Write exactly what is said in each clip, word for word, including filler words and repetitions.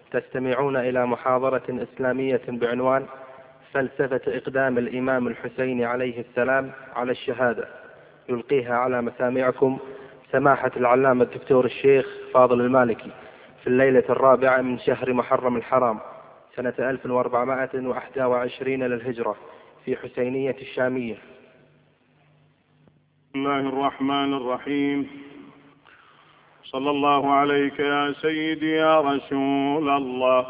تستمعون إلى محاضرة إسلامية بعنوان فلسفة إقدام الإمام الحسين عليه السلام على الشهادة، يلقيها على مسامعكم سماحة العلامة الدكتور الشيخ فاضل المالكي في الليلة الرابعة من شهر محرم الحرام سنة ألف وأربعمائة وواحد وعشرين للهجرة في حسينية الشامية. بسم الله الرحمن الرحيم. صلى الله عليك يا سيدي يا رسول الله،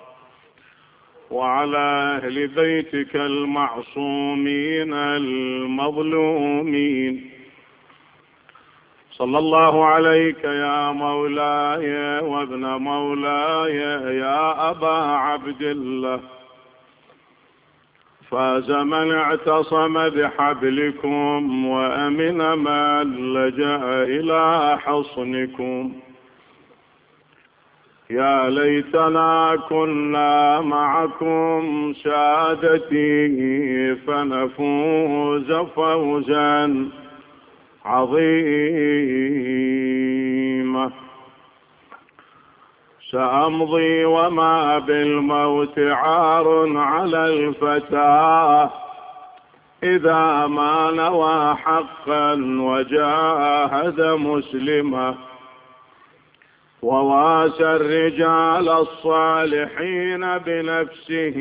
وعلى أهل بيتك المعصومين المظلومين. صلى الله عليك يا مولاي وابن مولاي يا أبا عبد الله. فاز من اعتصم بحبلكم وأمن من لجأ إلى حصنكم. يا ليتنا كنا معكم سادتي فنفوز فوزا عظيما. سأمضي وما بالموت عار على الفتى إذا ما نوى حقا وجاهد مسلما، وواسى الرجال الصالحين بنفسه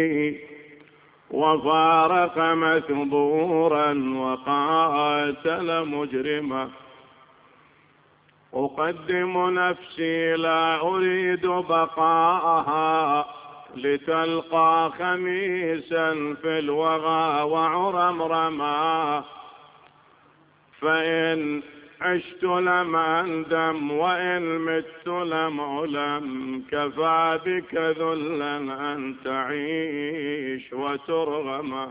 وفارق مثبورا وقاتل مجرما. أقدم نفسي لا أريد بقاءها لتلقى خميسا في الوغى وعرمرما. فإن عشت لم أندم وإن مت لم ألم، كفى بك ذلا أن تعيش وترغما.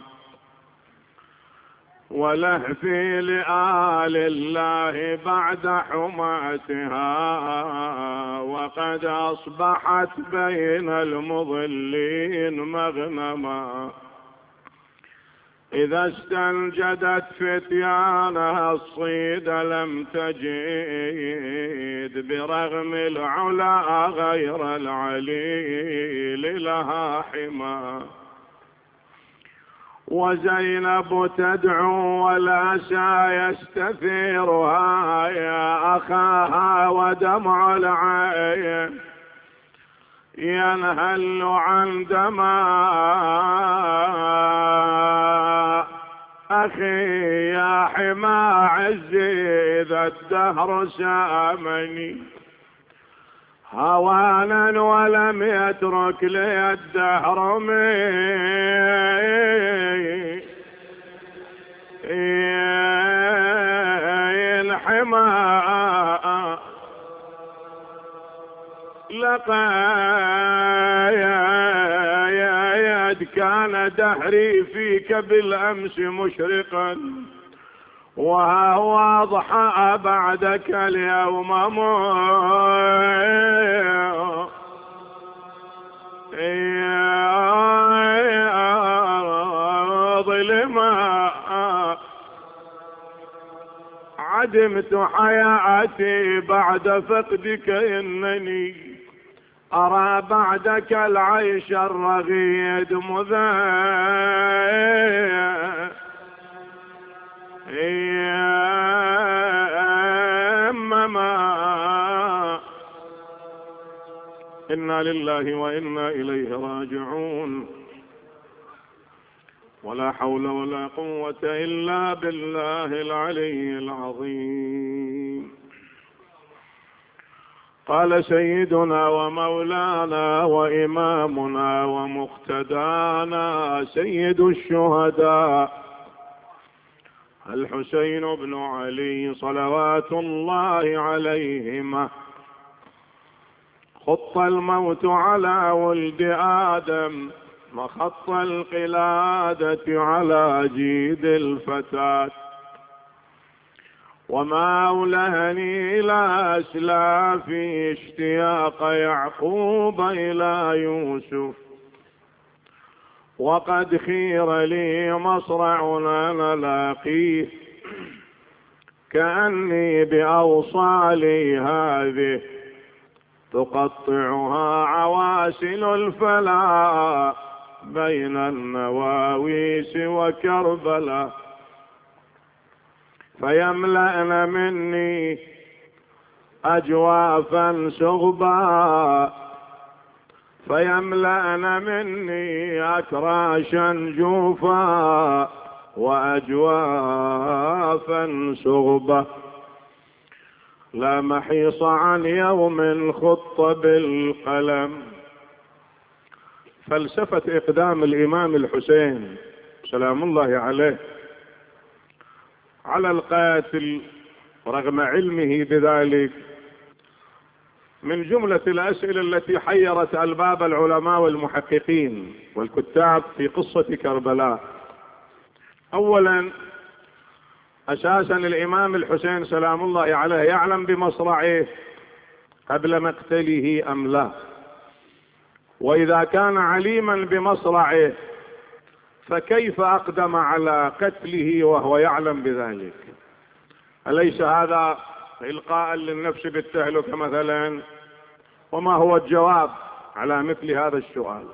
ولهفي لآل الله بعد حماتها وقد أصبحت بين المضلين مغنما. إذا استنجدت فتيانها الصيد لم تجد برغم العلا غير العليل لها حما. وزينب تدعو ولا شا يستثيرها يا أخاها ودمع العين ينهل عندما أخي يا حما عزي إذا الدهر سامني هوانا ولم يترك لي الدهر من الحما. لقد كان دهري فيك بالأمس مشرقا، وها هو أضحى بعدك اليوم ظلما. عدمت حياتي بعد فقدك، إنني أرى بعدك العيش الرغيد مذمما. إنا لله وإنا إليه راجعون. ولا حول ولا قوة إلا بالله العلي العظيم. قال سيدنا ومولانا وإمامنا ومقتدانا سيد الشهداء الحسين بن علي صلوات الله عليهما: خط الموت على ولد آدم وخط القلادة على جيد الفتاة، وما أولهني إلى أسلافي اشتياق يعقوب إلى يوسف، وقد خير لي مصرع نلاقيه كأني بأوصالي هذه تقطعها عوالي سلاسل الفلا بين النواويس وكربلا، فيملأن مني أجوافا سغبا، فيملأن مني أكراشا جوفا وأجوافا سغبا، لا محيص عن يوم خط بالقلم. فلسفة إقدام الإمام الحسين سلام الله عليه على القاتل رغم علمه بذلك من جملة الأسئلة التي حيرت ألباب العلماء والمحققين والكتاب في قصة كربلاء. أولا، أساسا الإمام الحسين سلام الله عليه يعلم بمصرعه قبل مقتله أم لا؟ وإذا كان عليما بمصرعه فكيف أقدم على قتله وهو يعلم بذلك؟ أليس هذا إلقاء للنفس بالتهلكة مثلا؟ وما هو الجواب على مثل هذا السؤال؟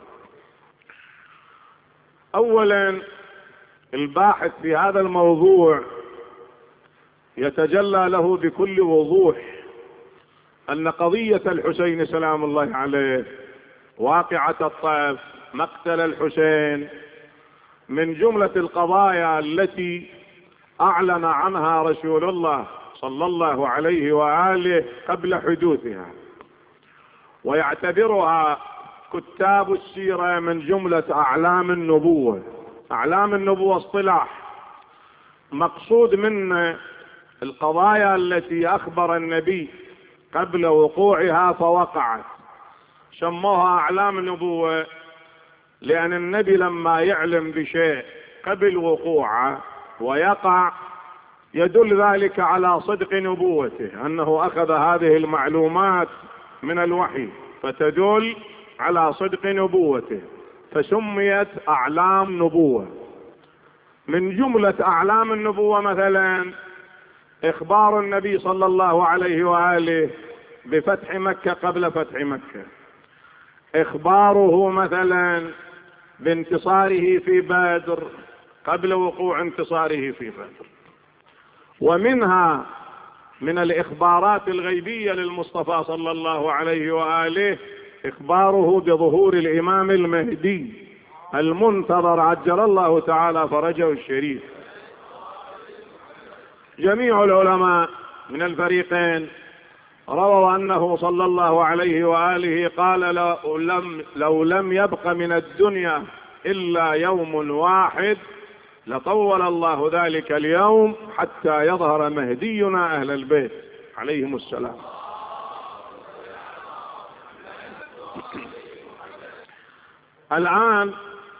أولا، الباحث في هذا الموضوع يتجلى له بكل وضوح أن قضية الحسين سلام الله عليه، واقعة الطائف، مقتل الحسين، من جملة القضايا التي أعلن عنها رسول الله صلى الله عليه وآله قبل حدوثها، ويعتبرها كتاب السيرة من جملة أعلام النبوة. أعلام النبوة اصطلاح مقصود من القضايا التي أخبر النبي قبل وقوعها فوقعت، سموها أعلام النبوة لأن النبي لما يعلم بشيء قبل وقوعه ويقع يدل ذلك على صدق نبوته، أنه أخذ هذه المعلومات من الوحي فتدل على صدق نبوته، فسميت أعلام نبوة. من جملة أعلام النبوة مثلا إخبار النبي صلى الله عليه وآله بفتح مكة قبل فتح مكة، إخباره مثلا بانتصاره في بدر قبل وقوع انتصاره في بدر. ومنها من الإخبارات الغيبية للمصطفى صلى الله عليه وآله إخباره بظهور الإمام المهدي المنتظر عجل الله تعالى فرجه الشريف. جميع العلماء من الفريقين رووا أنه صلى الله عليه وآله قال لو لم, لو لم يبق من الدنيا إلا يوم واحد لطول الله ذلك اليوم حتى يظهر مهدينا أهل البيت عليهم السلام. الآن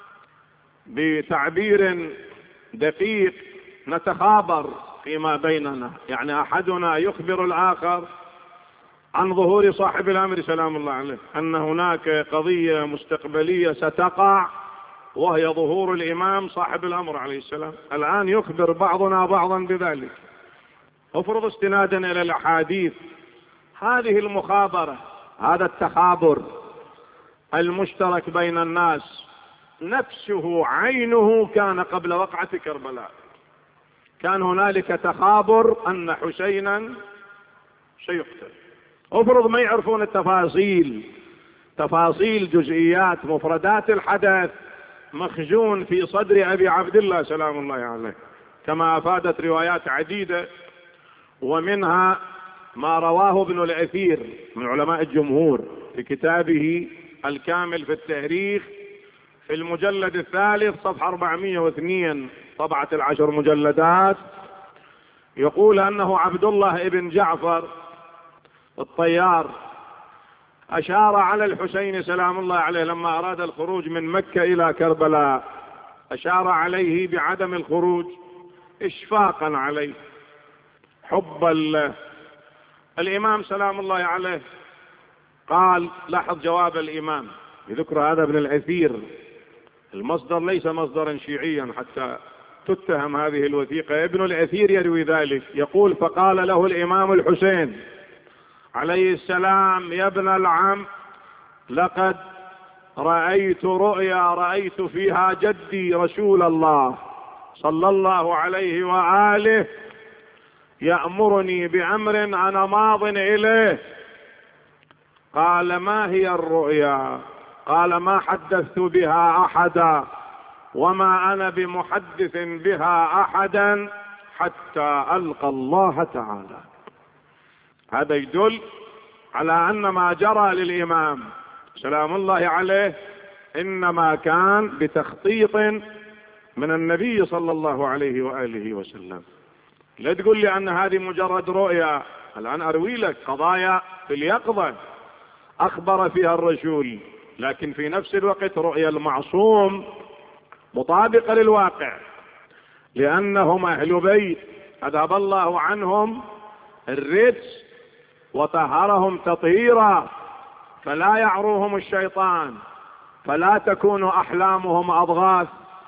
بتعبير دقيق نتخابر فيما بيننا، يعني أحدنا يخبر الآخر عن ظهور صاحب الأمر سلام الله عليه، أن هناك قضية مستقبلية ستقع وهي ظهور الإمام صاحب الأمر عليه السلام. الآن يخبر بعضنا بعضا بذلك. افرض استنادا إلى الأحاديث هذه المخابرة، هذا التخابر المشترك بين الناس نفسه عينه كان قبل وقعة كربلاء، كان هنالك تخابر أن حسينا سيقتل. افرض ما يعرفون التفاصيل، تفاصيل جزئيات مفردات الحدث مخزون في صدر أبي عبد الله سلام الله عليه، كما أفادت روايات عديدة، ومنها ما رواه ابن الأثير من علماء الجمهور في كتابه الكامل في التاريخ في المجلد الثالث صفحة أربعمائة واثنين طبعة العشر مجلدات، يقول أنه عبد الله ابن جعفر الطيار أشار على الحسين سلام الله عليه لما أراد الخروج من مكة إلى كربلاء، أشار عليه بعدم الخروج إشفاقا عليه حبا له. الإمام سلام الله عليه قال، لاحظ جواب الإمام يذكر هذا ابن الأثير، المصدر ليس مصدرا شيعيا حتى تتهم هذه الوثيقة، ابن الأثير يروي ذلك، يقول فقال له الإمام الحسين عليه السلام يا ابن العم لقد رأيت رؤيا رأيت فيها جدي رسول الله صلى الله عليه وآله يأمرني بأمر أنا ماض إليه. قال: ما هي الرؤيا؟ قال: ما حدثت بها أحدا، وما أنا بمحدث بها أحدا حتى ألقى الله تعالى. هذا يدل على أن ما جرى للإمام سلام الله عليه إنما كان بتخطيط من النبي صلى الله عليه وآله وسلم. لا تقول لي أن هذه مجرد رؤيا. الآن أروي لك قضايا في اليقظة أخبر فيها الرسول، لكن في نفس الوقت رؤيا المعصوم مطابقة للواقع، لأنهم أهل بيت أذهب الله عنهم الرجس وطهرهم تطهيرا، فلا يعروهم الشيطان، فلا تكون أحلامهم أضغاث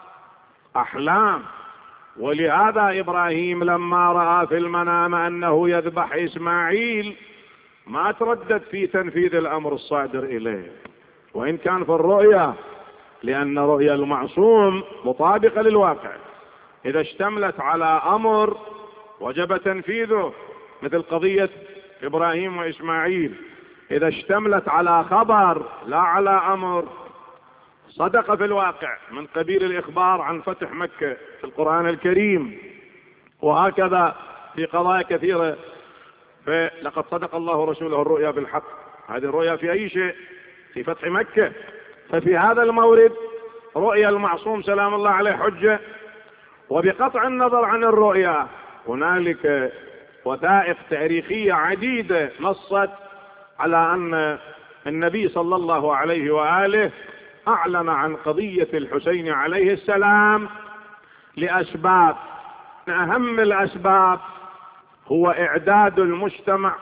أحلام. ولهذا إبراهيم لما رأى في المنام أنه يذبح إسماعيل ما تردد في تنفيذ الأمر الصادر إليه، وإن كان في الرؤيا، لأن رؤيا المعصوم مطابقة للواقع. إذا اشتملت على أمر وجب تنفيذه، مثل قضية إبراهيم وإسماعيل. إذا اشتملت على خبر لا على أمر، صدق في الواقع، من قبيل الإخبار عن فتح مكة في القرآن الكريم، وهكذا في قضايا كثيرة. فلقد صدق الله رسوله الرؤيا بالحق. هذه الرؤيا في أي شيء؟ في فتح مكة. ففي هذا المورد رؤيا المعصوم سلام الله عليه حجة. وبقطع النظر عن الرؤيا هنالك وثائق تاريخية عديدة نصت على أن النبي صلى الله عليه وآله أعلن عن قضية الحسين عليه السلام لأسباب. من أهم الأسباب هو إعداد المجتمع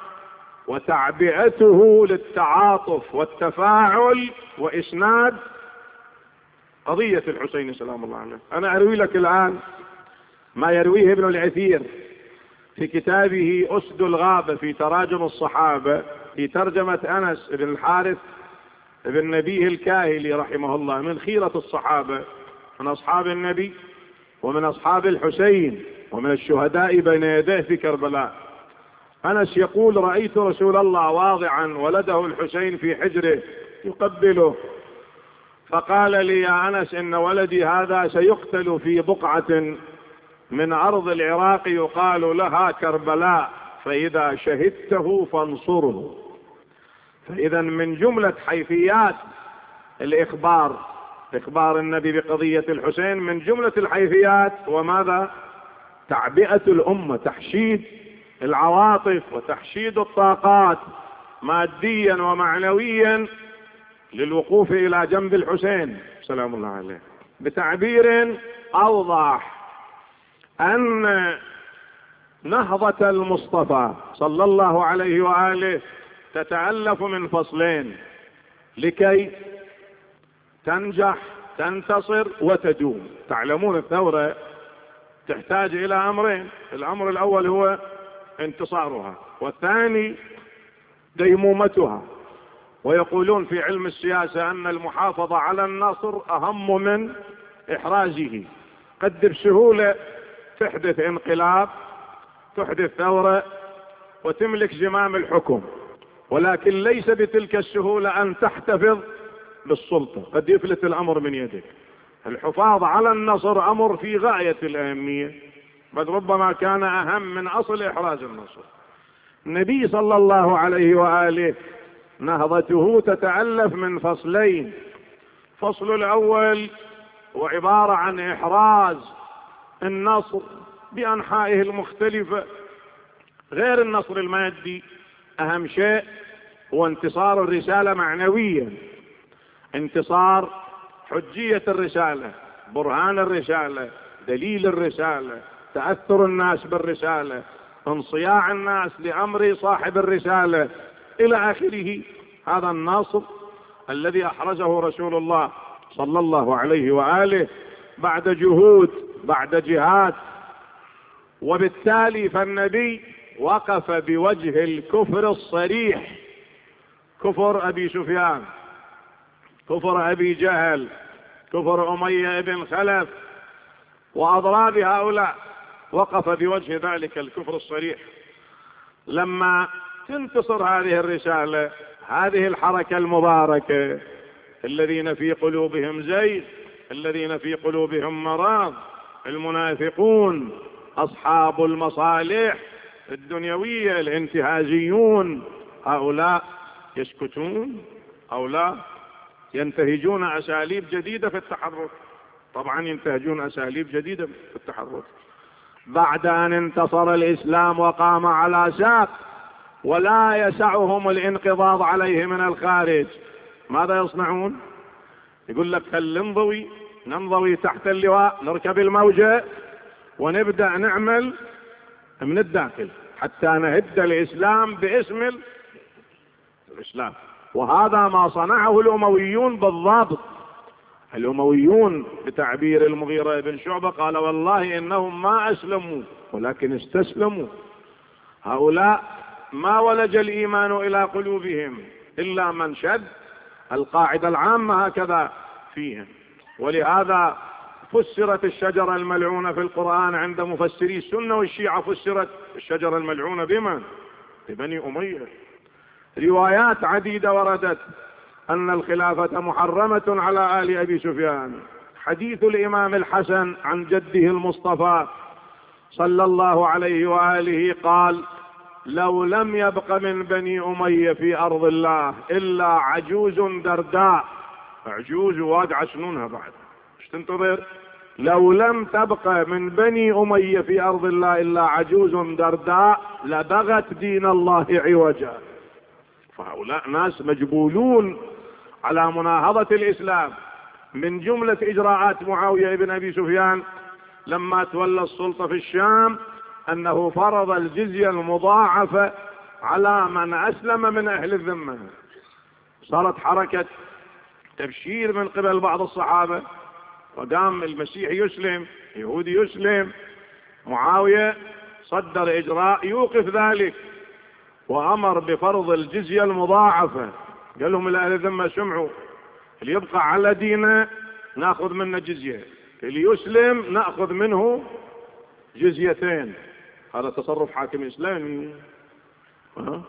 وتعبئته للتعاطف والتفاعل وإسناد قضية الحسين سلام الله عليه. أنا أروي لك الآن ما يرويه ابن العثير في كتابه أسد الغابة في تراجم الصحابة، في ترجمة أنس بن الحارث بن نبيه الكاهلي رحمه الله، من خيرة الصحابة، من أصحاب النبي ومن أصحاب الحسين ومن الشهداء بين يديه في كربلاء. أنس يقول: رأيت رسول الله واضعا ولده الحسين في حجره يقبله، فقال لي: يا أنس إن ولدي هذا سيقتل في بقعة من أرض العراق يقال لها كربلاء، فإذا شهدته فانصره. فإذا من جملة حيثيات الإخبار، إخبار النبي بقضية الحسين، من جملة الحيثيات وماذا؟ تعبئة الأمة، تحشيد العواطف وتحشيد الطاقات ماديا ومعنويا للوقوف إلى جنب الحسين سلام الله عليه. بتعبير أوضح أن نهضة المصطفى صلى الله عليه وآله تتألف من فصلين لكي تنجح تنتصر وتدوم. تعلمون الثورة تحتاج إلى أمرين، الأمر الأول هو انتصارها، والثاني ديمومتها. ويقولون في علم السياسة أن المحافظة على النصر أهم من إحرازه. قد بسهولة تحدث انقلاب، تحدث ثورة وتملك زمام الحكم، ولكن ليس بتلك السهولة أن تحتفظ بالسلطة، قد يفلت الأمر من يدك. الحفاظ على النصر أمر في غاية الأهمية، بل ربما كان أهم من أصل إحراز النصر. النبي صلى الله عليه وآله نهضته تتألف من فصلين. فصل الأول وعبارة عن إحراز النصر بأنحائه المختلفة، غير النصر المادي. أهم شيء هو انتصار الرسالة معنويا، انتصار حجية الرسالة، برهان الرسالة، دليل الرسالة، تأثر الناس بالرسالة، انصياع الناس لأمر صاحب الرسالة إلى آخره. هذا النصر الذي أحرزه رسول الله صلى الله عليه وآله بعد جهود، بعد جهاد. وبالتالي فالنبي وقف بوجه الكفر الصريح، كفر أبي سفيان كفر أبي جهل، كفر أمية بن خلف وأضراب هؤلاء، وقف بوجه ذلك الكفر الصريح. لما تنتصر هذه الرسالة، هذه الحركة المباركة، الذين في قلوبهم زيغ، الذين في قلوبهم مرض، المنافقون، أصحاب المصالح الدنيوية، الانتهازيون، هؤلاء يسكتون أو لا؟ ينتهجون أساليب جديدة في التحرك. طبعا ينتهجون أساليب جديدة في التحرك بعد أن انتصر الإسلام وقام على ساق، ولا يسعهم الانقضاض عليه من الخارج. ماذا يصنعون؟ يقول لك هل ننضوي ننضوي تحت اللواء، نركب الموجة ونبدأ نعمل من الداخل حتى نهد الإسلام باسم الإسلام. وهذا ما صنعه الأمويون بالضبط. الأمويون بتعبير المغيرة بن شعبة قال والله إنهم ما أسلموا ولكن استسلموا. هؤلاء ما ولج الإيمان إلى قلوبهم إلا من شد. القاعدة العامة هكذا فيهم. ولهذا فسرت الشجرة الملعونة في القرآن عند مفسري السنة والشيعة، فسرت الشجرة الملعونة بمن؟ ببني أمية. روايات عديدة وردت أن الخلافة محرمة على آل أبي سفيان. حديث الإمام الحسن عن جده المصطفى صلى الله عليه وآله قال لو لم يبق من بني أمية في أرض الله إلا عجوز درداء. عجوز واقعة سنونها بعد، ايش تنتظر؟ لو لم تبق من بني أمية في أرض الله إلا عجوز درداء لبغت دين الله عوجا. فهؤلاء ناس مجبولون على مناهضة الإسلام. من جملة إجراءات معاوية بن أبي سفيان لما تولى السلطة في الشام أنه فرض الجزية المضاعفة على من أسلم من أهل الذمة. صارت حركة تبشير من قبل بعض الصحابة، وقام المسيحي يسلم، يهودي يسلم، معاوية صدر إجراء يوقف ذلك وأمر بفرض الجزية المضاعفة. قال لهم الأهل الذمة سمعوا، اللي يبقى على دينه نأخذ منه جزية، اللي يسلم نأخذ منه جزيتين. هذا تصرف حاكم إسلامي. أه؟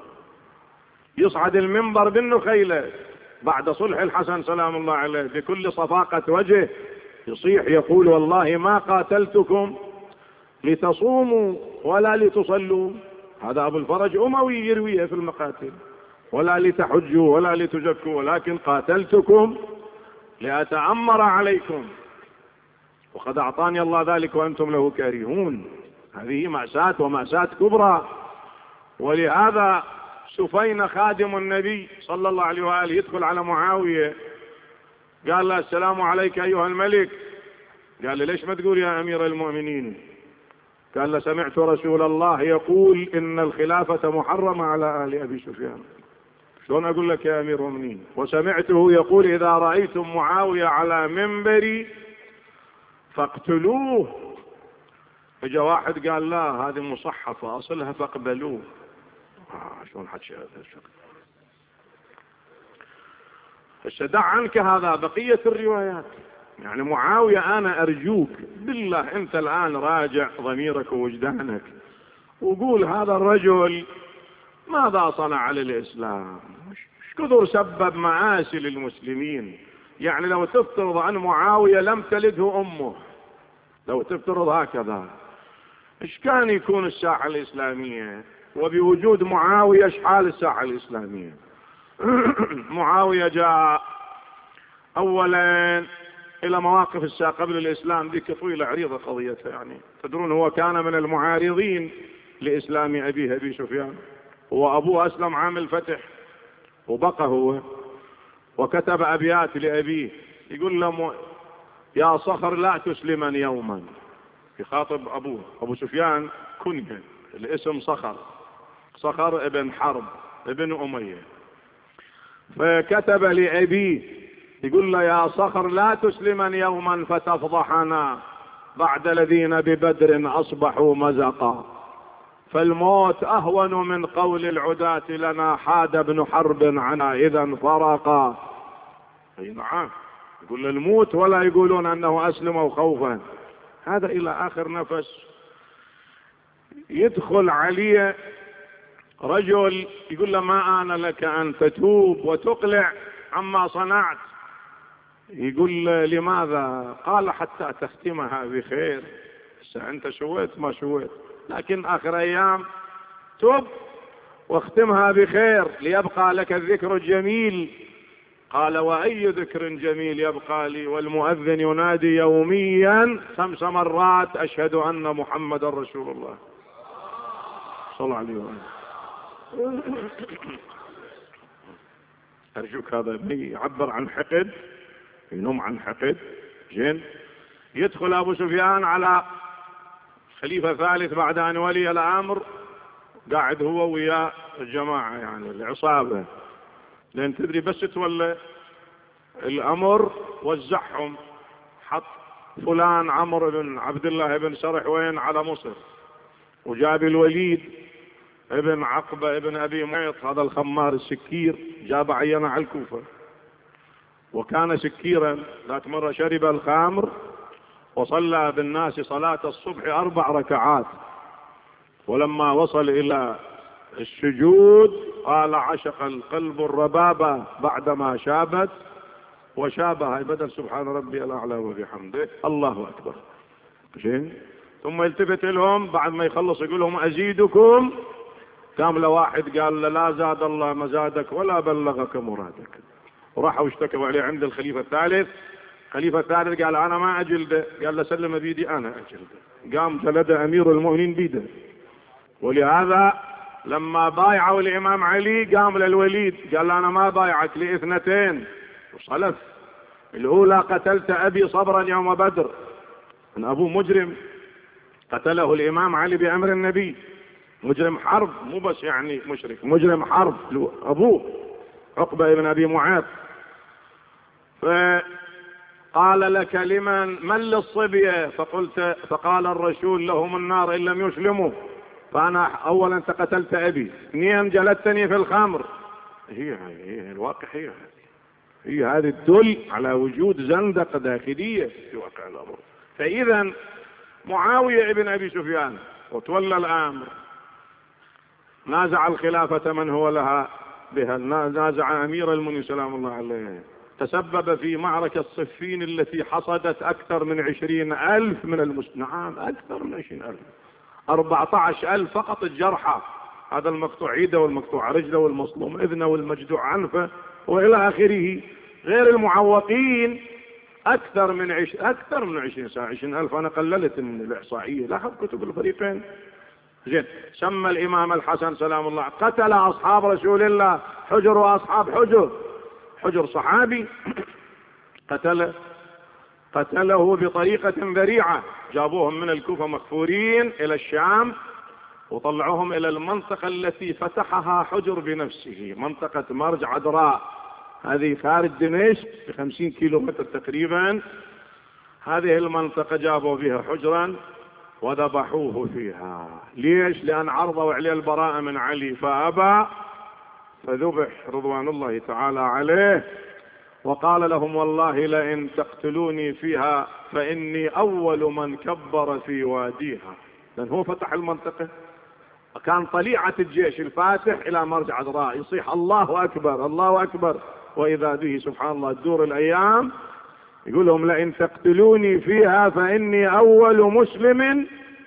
يصعد المنبر بالنخيلة بعد صلح الحسن سلام الله عليه بكل صفاقة وجه، يصيح يقول والله ما قاتلتكم لتصوموا ولا لتصلوا. هذا أبو الفرج أموي يرويه في المقاتل. ولا لتحجوا ولا لتزكوا ولكن قاتلتكم لأتأمر عليكم وقد أعطاني الله ذلك وأنتم له كارهون. هذه مأساة ومأساة كبرى. ولهذا سفين خادم النبي صلى الله عليه وآله يدخل على معاوية قال له السلام عليك أيها الملك. قال له ليش ما تقول يا أمير المؤمنين؟ قال له سمعت رسول الله يقول إن الخلافة محرمة على آل أبي سفيان. شلون أقول لك يا أمير المؤمنين؟ وسمعته يقول إذا رأيتم معاوية على منبري فاقتلوه. فجاء واحد قال لا هذه مصحفة أصلها فاقبلوه. آه شلون حكي هذا الشيء؟ فدع عنك هذا بقية الروايات. يعني معاوية أنا أرجوك بالله أنت الآن راجع ضميرك ووجدانك وقول هذا الرجل ماذا صنع للإسلام؟ ايش كثر سبب مآسي للمسلمين. يعني لو تفترض عن معاوية لم تلده أمه، لو تفترض هكذا ايش كان يكون الساحة الإسلامية؟ وبوجود معاوية ايش حال الساحة الإسلامية؟ معاوية جاء أولا إلى مواقف الساعة قبل الإسلام، ذيك طويلة عريضة قضيتها. يعني تدرون هو كان من المعارضين لإسلام أبيه أبي سفيان، هو أبوه أسلم عام الفتح وبقى هو، وكتب أبيات لأبيه يقول له يا صخر لا تسلمن يوما، يخاطب أبوه. أبو سفيان كنية الاسم صخر، صخر ابن حرب ابن أمية. فكتب لأبيه يقول له يا صخر لا تسلمن يوما فتفضحنا بعد الذين ببدر أصبحوا مزقا، فالموت أهون من قول العداة لنا حاد بن حرب عنا إذا فرقا. اي نعم، يقول الموت ولا يقولون انه اسلموا خوفا. هذا الى اخر نفس. يدخل عليه رجل يقول له ما آن لك ان تتوب وتقلع عما صنعت. يقول لماذا؟ قال حتى تختمها بخير. انت شويت ما شويت، لكن اخر ايام تب واختمها بخير ليبقى لك الذكر الجميل. قال واي ذكر جميل يبقى لي والمؤذن ينادي يوميا خمس مرات اشهد ان محمد رسول الله صلى الله عليه وسلم. ارجوك هذا يعبر عن حقد، ينم عن حقد. زين. يدخل ابو سفيان على خليفة ثالث بعد ان ولي الامر، قاعد هو ويا الجماعة يعني العصابة، لان تدري بس تولى الامر وزعهم، حط فلان عمرو بن عبد الله بن سرح وين على مصر، وجاب الوليد ابن عقبة ابن ابي معيط هذا الخمار السكير، جاب عينه على الكوفة، وكان سكيرا. ذات مرة شرب الخمر وصلى بالناس صلاة الصبح اربع ركعات، ولما وصل الى السجود قال عشق القلب الربابة بعدما شابت وشابه، هاي بدل سبحان ربي الاعلى وبحمده الله اكبر. زين. ثم يلتفت لهم بعد ما يخلص يقول لهم ازيدكم؟ قام له واحد قال له لا زاد الله مزادك ولا بلغك مرادك. وراحوا اشتكوا عليه عند الخليفة الثالث. الخليفة الثالث قال انا ما اجلده، قال له سلم بيدي انا اجلده. قام جلد امير المؤمنين بيده. ولهذا لما بايعوا الامام علي قام للوليد قال له انا ما بايعك لاثنتين وصلت. الاولى قتلت ابي صبرا يوم بدر، ان ابوه مجرم قتله الامام علي بامر النبي، مجرم حرب مو بس يعني مشرك، مجرم حرب ابوه عقبة ابن ابي معيط. فقال لك لمن من للصبية؟ فقلت فقال الرسول لهم النار ان لم يسلموا. فانا اولا انت قتلت ابي، اثنين جلدتني في الخمر. هي هي الواقع، هي هذه هي هذه تدل على وجود زندقة داخلية في واقع الامر. فاذا معاوية ابن ابي سفيان وتولى الامر، نازع الخلافة من هو لها بها، نازع امير المؤمنين سلام الله عليه، تسبب في معركة صفين التي حصدت اكثر من عشرين الف من المسلمين. نعم اكثر من عشرين الف، اربعة عشر الف فقط الجرحى، هذا المقطوع ايده والمقطوع رجله والمصلوم اذنه والمجدوع عنفه والى اخره، غير المعوقين اكثر من عش... اكثر من عشرين ساعة عشرين الف. انا قللت من الاحصائية، لاحظ كتب الفريقين. زين. سمى الامام الحسن سلام الله، قتل اصحاب رسول الله حجر واصحاب حجر، حجر صحابي قتل قتله بطريقة ذريعة، جابوهم من الكوفة مكفورين الى الشام وطلعوهم الى المنطقة التي فتحها حجر بنفسه، منطقة مرج عذراء، هذه خارج دمشق بخمسين كيلو متر تقريبا. هذه المنطقة جابوا فيها حجرا وذبحوه فيها. ليش؟ لأن عرضوا عليه البراءة من علي فأبى، فذبح رضوان الله تعالى عليه. وقال لهم والله لئن تقتلوني فيها فإني أول من كبر في واديها، لأن هو فتح المنطقة، كان طليعة الجيش الفاتح إلى مرج عذراء يصيح الله أكبر الله أكبر، وإذا به سبحان الله تدور الأيام يقول لهم لئن تقتلوني فيها فإني أول مسلم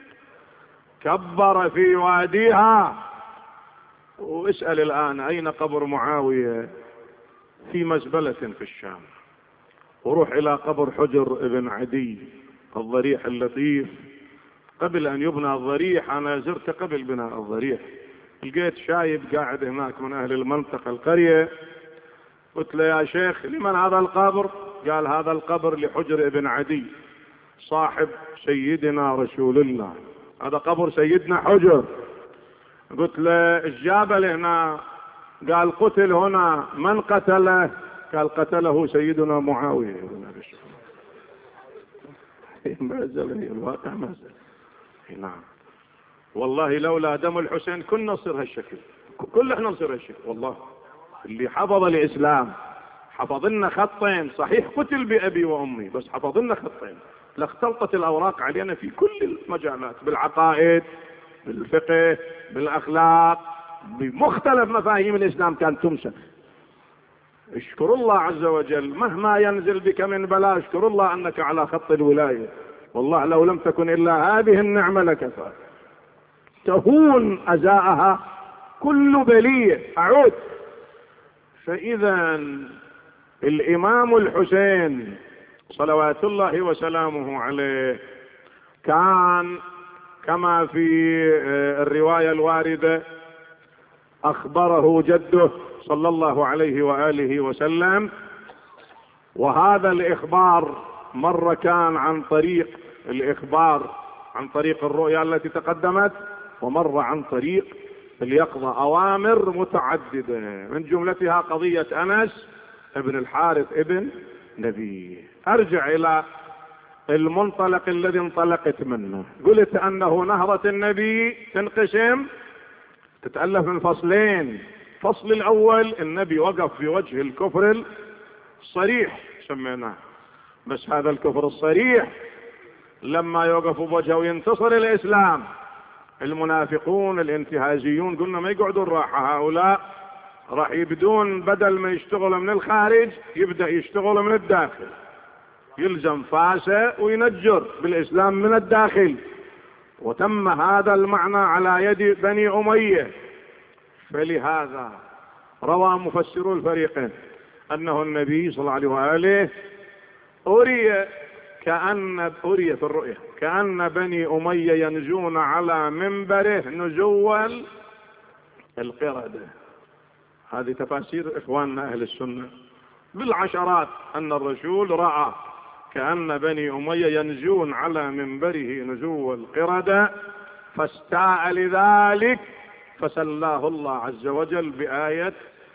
كبر في واديها. واسأل الآن أين قبر معاوية؟ في مزبلة في الشام. وروح إلى قبر حجر ابن عدي الضريح اللطيف، قبل أن يبنى الضريح أنا زرت قبل بناء الضريح، لقيت شايب قاعد هناك من أهل المنطقة القرية، قلت له يا شيخ لمن هذا القبر؟ قال هذا القبر لحجر ابن عدي صاحب سيدنا رسول الله، هذا قبر سيدنا حجر. قلت له الجابل هنا؟ قال قتل هنا. من قتله؟ قال قتله سيدنا معاوية. ما زال الواقع ما زال. نعم والله لولا دم الحسين كنا نصير هالشكل، كل احنا نصير هالشكل. والله اللي حفظ الإسلام حفظ لنا خطين، صحيح قتل بأبي وأمي بس حفظ لنا خطين، لاختلطت الأوراق علينا في كل المجالات، بالعقائد، بالفقه، بالأخلاق، بمختلف مفاهيم الإسلام كانت تمسك. اشكر الله عز وجل مهما ينزل بك من بلاء، اشكر الله أنك على خط الولاية، والله لو لم تكن إلا هذه النعمة لكفى. تهون أزاءها كل بلية. أعود، فإذا الإمام الحسين صلوات الله وسلامه عليه كان كما في الرواية الواردة أخبره جده صلى الله عليه وآله وسلم، وهذا الإخبار مرة كان عن طريق الإخبار عن طريق الرؤيا التي تقدمت، ومر عن طريق اليقظة، أوامر متعددة من جملتها قضية أنس ابن الحارث ابن نبي. أرجع إلى المنطلق الذي انطلقت منه. قلت أنه نهضة النبي تنقسم تتألف من فصلين. الفصل الأول النبي وقف في وجه الكفر الصريح سميناه، بس هذا الكفر الصريح لما يوقف بوجهه وينتصر الإسلام، المنافقون الانتهازيون قلنا ما يقعدون الراحة، هؤلاء راح يبدون بدل ما يشتغلوا من الخارج يبدأ يشتغلوا من الداخل، يلزم فاسة وينجر بالإسلام من الداخل. وتم هذا المعنى على يد بني أمية. فلهذا روى مفسرو الفريقين أنه النبي صلى الله عليه وآله أري كأن أري في الرؤيا كأن بني أمية ينزون على منبره نزو القردة. هذه تفاسير إخواننا أهل السنة بالعشرات، أن الرسول رأى كأن بني أمية ينزون على منبره نزو القردة، فاستاء لذلك فسلاه الله عز وجل بآية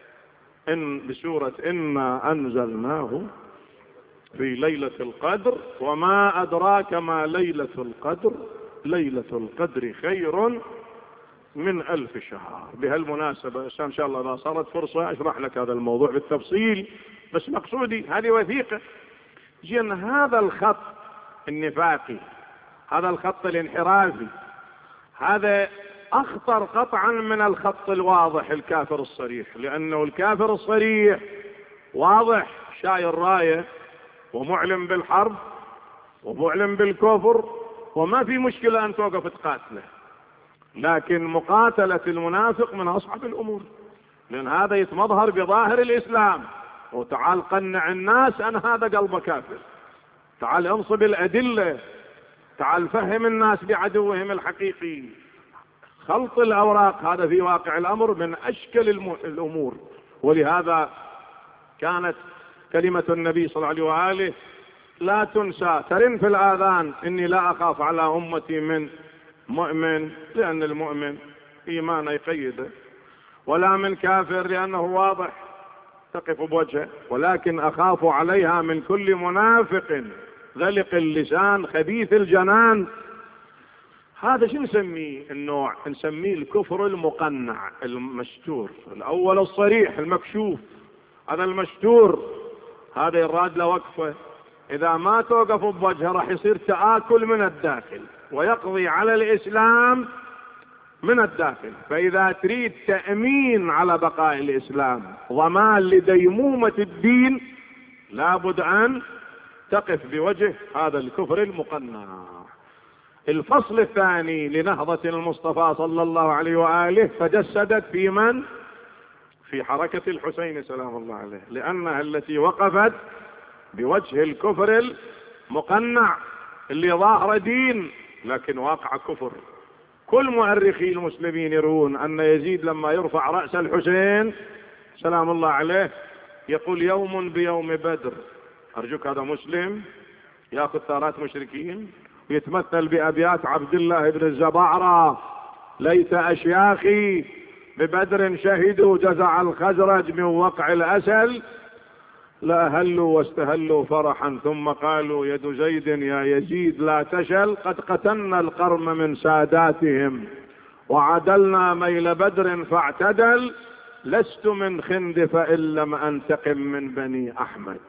إن بسورة إنا أنزلناه في ليلة القدر وما أدراك ما ليلة القدر ليلة القدر خير من ألف شهر. بهالمناسبة إن شاء الله إذا صارت فرصة أشرح لك هذا الموضوع بالتفصيل، بس مقصودي هذه وثيقة جن هذا الخط النفاقي، هذا الخط الانحرافي، هذا أخطر قطعا من الخط الواضح الكافر الصريح، لأنه الكافر الصريح واضح شايل راية ومعلم بالحرب ومعلم بالكفر وما في مشكلة أن توقف تقاتله، لكن مقاتلة المنافق من أصعب الأمور، لأن هذا يتمظهر بظاهر الإسلام، وتعال قنع الناس أن هذا قلبه كافر، تعال انصب الأدلة، تعال فهم الناس بعدوهم الحقيقي. خلط الأوراق هذا في واقع الأمر من أشكل الأمور. ولهذا كانت كلمة النبي صلى الله عليه وآله لا تنسى ترن في الآذان: إني لا أخاف على أمتي من مؤمن، لأن المؤمن إيمانه يقيده، ولا من كافر لأنه واضح تقف بوجهه، ولكن أخاف عليها من كل منافق ذلق اللسان خبيث الجنان. هذا شو نسميه النوع؟ نسميه الكفر المقنع المستور. الأول الصريح المكشوف، هذا المستور هذا يراد له وقفه، إذا ما توقف بوجهه راح يصير تآكل من الداخل ويقضي على الإسلام من الداخل. فإذا تريد تأمين على بقاء الإسلام، ضمان لديمومة الدين، لابد أن تقف بوجه هذا الكفر المقنع. الفصل الثاني لنهضة المصطفى صلى الله عليه وآله تجسدت في من؟ في حركة الحسين سلام الله عليه، لأنها التي وقفت بوجه الكفر المقنع اللي ظاهر دين لكن واقع كفر. كل مؤرخي المسلمين يرون أن يزيد لما يرفع رأس الحسين سلام الله عليه يقول يوم بيوم بدر. أرجوك هذا مسلم يأخذ ثارات مشركين ويتمثل بأبيات عبد الله بن الزبعرة: ليت أشياخي ببدر شهدوا جزع الخزرج من وقع الأسل، لأهلوا واستهلوا فرحا ثم قالوا يد زيد يا يزيد لا تشل، قد قتلنا القرم من ساداتهم وعدلنا ميل بدر فاعتدل، لست من خندف إن لم أنتقم من بني أحمد.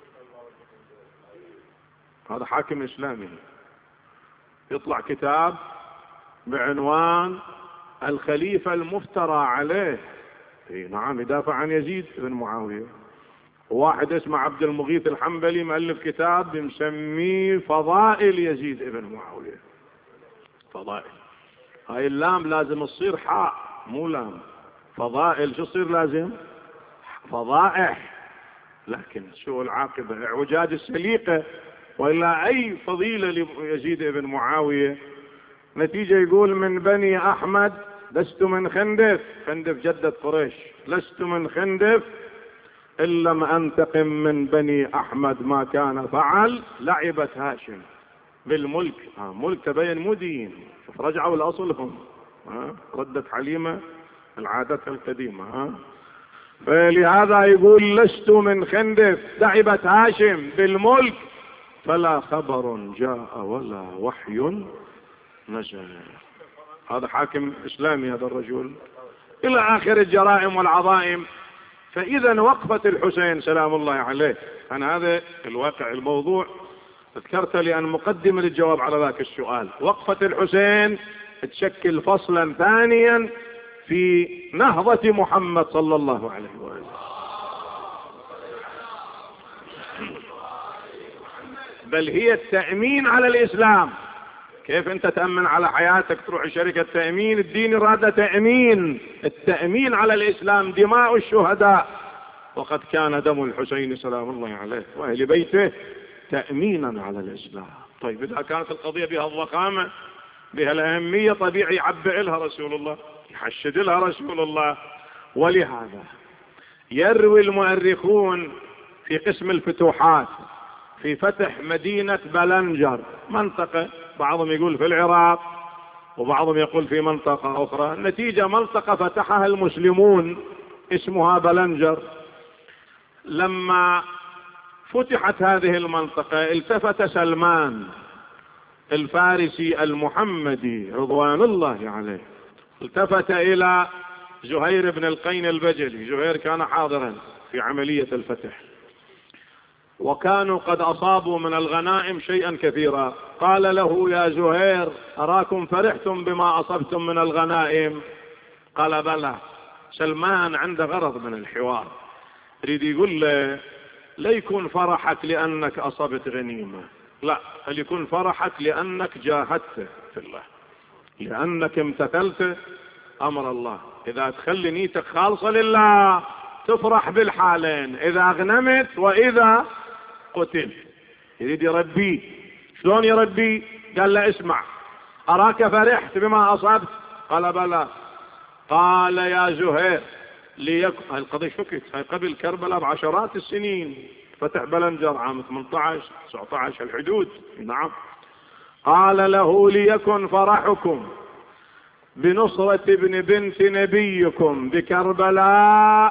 هذا حاكم إسلامي يطلع كتاب بعنوان الخليفة المفترى عليه، إيه نعم، يدافع عن يزيد بن معاوية. واحد اسمه عبد المغيث الحنبلي مؤلف كتاب مسميه فضائل يزيد بن معاوية. فضائل، هاي اللام لازم تصير حاء مو لام. فضائل شو تصير لازم؟ فضائح. لكن شو العاقبة؟ اعوجاج السليقة، وإلا أي فضيلة ليزيد بن معاوية. نتيجة يقول من بني أحمد لست من خندف، خندف جدة قريش، لست من خندف إن لم أنتقم من بني أحمد ما كان فعل لعبة هاشم بالملك. آه ملك تبين مو دين، رجعوا لأصلهم. آه ردت حليمة العادة القديمة. آه فلهذا يقول لست من خندف لعبة هاشم بالملك فلا خبر جاء ولا وحي نزل. هذا حاكم إسلامي هذا الرجل، إلى آخر الجرائم والعظائم. فإذا وقفة الحسين سلام الله عليه، أنا هذا الواقع الموضوع ذكرت لأن مقدم للجواب على ذاك السؤال. وقفة الحسين تشكل فصلا ثانيا في نهضة محمد صلى الله عليه وآله. بل هي التأمين على الإسلام. كيف أنت تأمن على حياتك؟ تروح شركة تأمين، الدين إرادة تأمين، التأمين على الإسلام، دماء الشهداء، وقد كان دم الحسين سلام الله عليه وأهل بيته تأمينا على الإسلام. طيب إذا كانت القضية بها الضخامة بها الأهمية، طبيعي يعبئ لها رسول الله، يحشد لها رسول الله. ولهذا يروي المؤرخون في قسم الفتوحات في فتح مدينة بلنجر، منطقة بعضهم يقول في العراق وبعضهم يقول في منطقة أخرى، النتيجة منطقة فتحها المسلمون اسمها بلنجر. لما فتحت هذه المنطقة التفت سلمان الفارسي المحمدي رضوان الله عليه، التفت إلى زهير بن القين البجلي. زهير كان حاضرا في عملية الفتح، وكانوا قد أصابوا من الغنائم شيئا كثيرا. قال له يا زهير أراكم فرحتم بما أصبتم من الغنائم؟ قال بلى. سلمان عنده غرض من الحوار، يريد يقول له لا يكون فرحك لأنك أصبت غنيمة، لا، بل يكون فرحك لأنك جاهدت في الله، لأنك امتثلت أمر الله. إذا تخلي نيتك خالصة لله تفرح بالحالين، إذا أغنمت وإذا قتل. يريد يربيه. شلون يربيه؟ قال له اسمع، أراك فرحت بما أصبت؟ قال بلى. قال يا زهير ليكن، القضية شكت، هاي قبل كربلاء بعشرات السنين، فتح بلنجر عام ثمانية عشر تسعة عشر الحدود. نعم. قال له ليكن فرحكم بنصرة ابن بنت نبيكم بكربلاء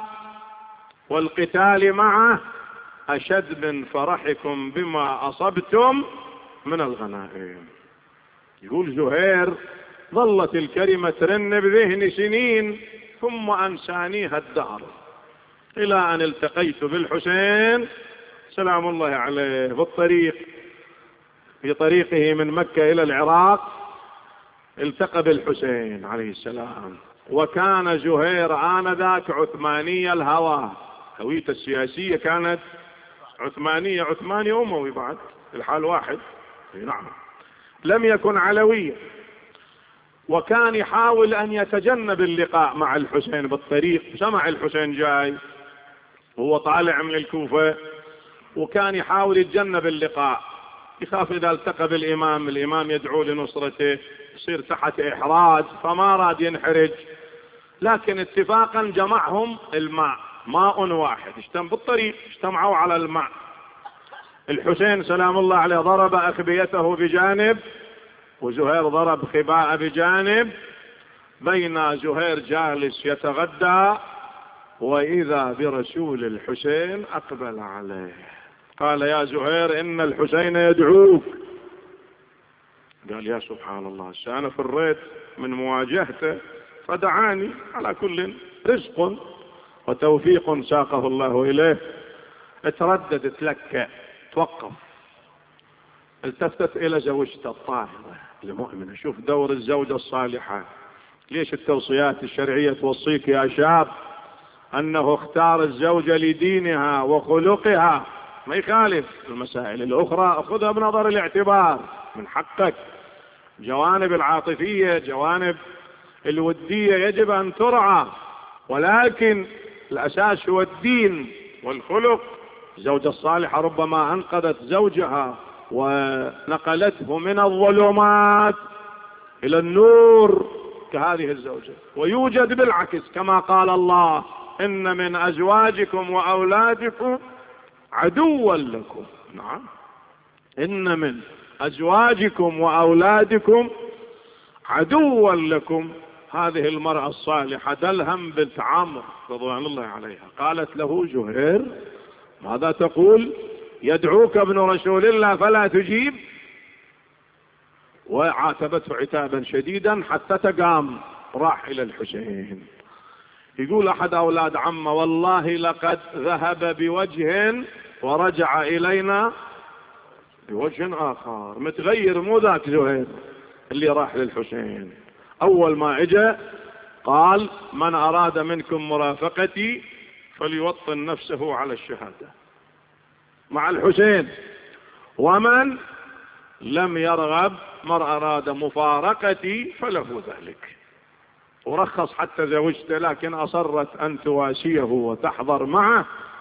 والقتال معه أشد من فرحكم بما أصبتم من الغنائم. يقول زهير ظلت الكلمة ترن بذهني سنين ثم أنسانيها الدهر، إلى أن التقيت بالحسين سلام الله عليه بالطريق، في طريقه من مكة إلى العراق التقى بالحسين عليه السلام. وكان زهير آنذاك عثماني الهوى، هويته السياسية كانت عثمانية، عثماني أموي بعد الحال واحد. نعم. لم يكن علوي، وكان يحاول أن يتجنب اللقاء مع الحسين بالطريق. سمع الحسين جاي وهو طالع من الكوفة، وكان يحاول يتجنب اللقاء، يخاف إذا التقى بالإمام الإمام يدعو لنصرته يصير تحت إحراج، فما راد ينحرج. لكن اتفاقا جمعهم الماء، ماء واحد، اجتمعوا بالطريق، اجتمعوا على الماء. الحسين سلام الله عليه ضرب أخبيته بجانب، وزهير ضرب خباء بجانب، بين زهير جالس يتغدى وإذا برسول الحسين أقبل عليه. قال يا زهير إن الحسين يدعوك. قال يا سبحان الله، أنا فريت من مواجهته فدعاني، على كل رزق وتوفيق ساقه الله إليه. اتردد، تلكأ، توقف، التفتت إلى زوجته الطاهرة المؤمنة. شوف دور الزوجة الصالحة. ليش التوصيات الشرعية توصيك يا شاب أنه اختار الزوجة لدينها وخلقها، ما يخالف. المسائل الأخرى أخذها بنظر الاعتبار، من حقك. جوانب العاطفية، جوانب الودية يجب أن ترعى، ولكن الأساس هو الدين والخلق. الزوجة الصالحة ربما أنقذت زوجها ونقلته من الظلمات إلى النور كهذه الزوجة. ويوجد بالعكس كما قال الله: إن من أزواجكم وأولادكم عدوا لكم. نعم، إن من أزواجكم وأولادكم عدوا لكم. هذه المرأة الصالحة دلهم بنت عمرو رضوان الله عليها قالت له: جهير، ماذا تقول؟ يدعوك ابن رسول الله فلا تجيب. وعاتبته عتابا شديدا حتى تقام، راح إلى الحسين. يقول أحد أولاد عمه: والله لقد ذهب بوجه ورجع إلينا بوجه آخر، متغير، مو ذاك زهير اللي راح للحسين. أول ما اجى قال: من أراد منكم مرافقتي فليوطن نفسه على الشهادة مع الحسين، ومن لم يرغب، من أراد مفارقتي فله ذلك. ورخص حتى زوجته، لكن أصرت أن تواسيه وتحضر معه.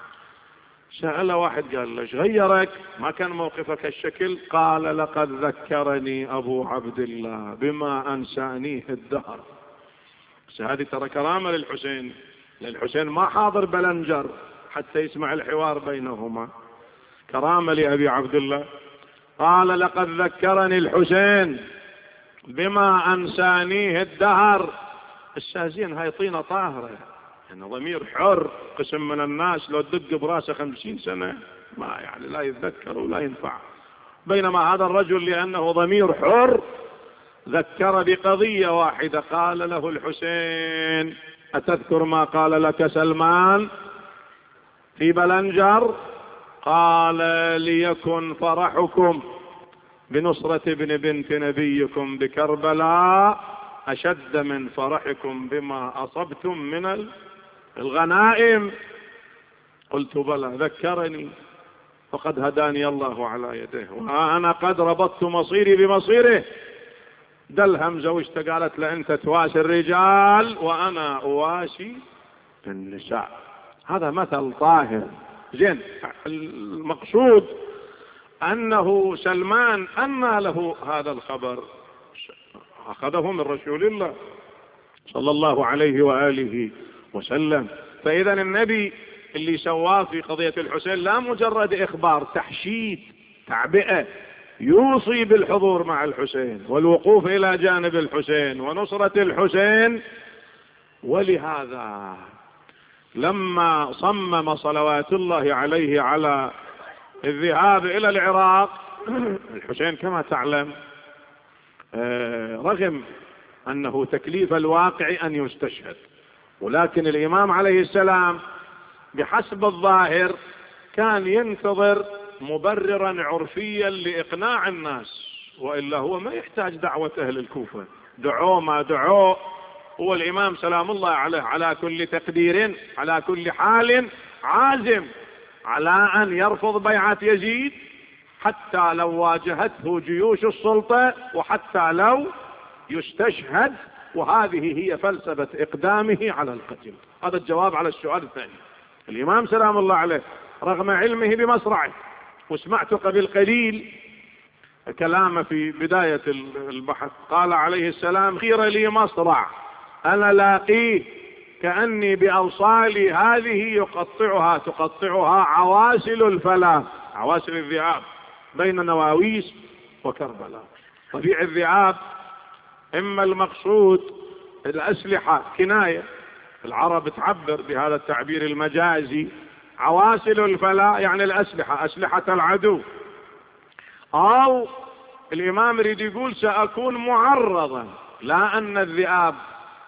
سأل واحد قال: ليش غيرك؟ ما كان موقفك الشكل؟ قال: لقد ذكرني أبو عبد الله بما أنسانيه الدهر. هذه ترى كرامة للحسين، للحسين ما حاضر بلنجر حتى يسمع الحوار بينهما، كرامة لأبي عبد الله. قال: لقد ذكرني الحسين بما أنسانيه الدهر. السازين هاي طينة طاهرة، يعني ضمير حر. قسم من الناس لو تدق براسه خمسين سنة ما يعني لا يتذكر ولا ينفع، بينما هذا الرجل لأنه ضمير حر ذكر بقضية واحدة. قال له الحسين: أتذكر ما قال لك سلمان في بلنجر؟ قال: ليكن فرحكم بنصرة ابن بنت نبيكم بكربلاء أشد من فرحكم بما أصبتم من الغنائم. قلت: بلى، ذكرني فقد هداني الله على يديه، وأنا قد ربطت مصيري بمصيره. دلهم زوجته قالت له: أنت تواسي الرجال وأنا أواسي النساء. هذا مثل طاهر. زين، المقصود أنه سلمان أنى له هذا الخبر، أخذه من رسول الله صلى الله عليه وآله وسلم. فإذا النبي اللي سواه في قضية الحسين لا مجرد إخبار، تحشيد، تعبئة، يوصي بالحضور مع الحسين والوقوف إلى جانب الحسين ونصرة الحسين. ولهذا لما صمم صلوات الله عليه على الذهاب إلى العراق، الحسين كما تعلم رغم أنه تكليف الواقع أن يستشهد، ولكن الإمام عليه السلام بحسب الظاهر كان ينتظر مبررا عرفيا لإقناع الناس، وإلا هو ما يحتاج دعوة أهل الكوفة. دعوه ما دعوه، هو الإمام سلام الله عليه على كل تقدير، على كل حال عازم على أن يرفض بيعة يزيد، حتى لو واجهته جيوش السلطة، وحتى لو يستشهد. وهذه هي فلسفة إقدامه على القتل. هذا الجواب على السؤال الثاني. الإمام سلام الله عليه رغم علمه بمصرعه، وسمعت قبل قليل كلامه في بداية البحث، قال عليه السلام: خير لي مصرع أنا لاقيه كأني بأوصالي هذه يقطعها تقطعها عواسل الفلا، عواسل الذئاب بين نواويس وكربلاء. طبيعي الذئاب إما المقصود الأسلحة، كناية، العرب تعبر بهذا التعبير المجازي، عواسل الفلا يعني الأسلحة، أسلحة العدو. أو الإمام يريد يقول سأكون معرضا، لا أن الذئاب